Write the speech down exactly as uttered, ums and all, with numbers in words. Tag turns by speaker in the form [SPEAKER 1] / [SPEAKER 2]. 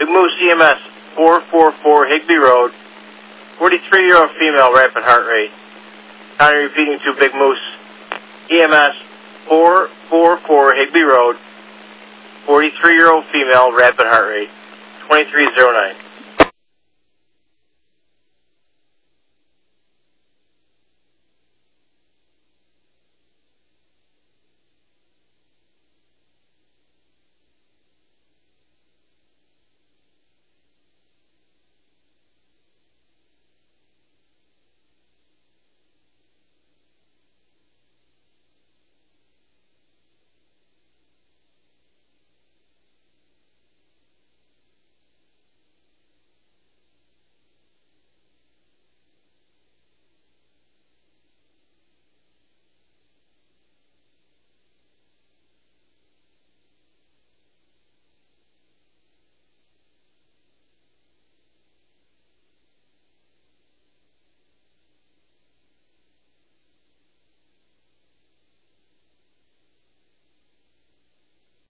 [SPEAKER 1] Big Moose E M S, four four four Higby Road, forty-three-year-old female, rapid heart rate. County repeating to Big Moose E M S, four four four Higby Road, forty-three-year-old female, rapid heart rate, twenty-three oh nine.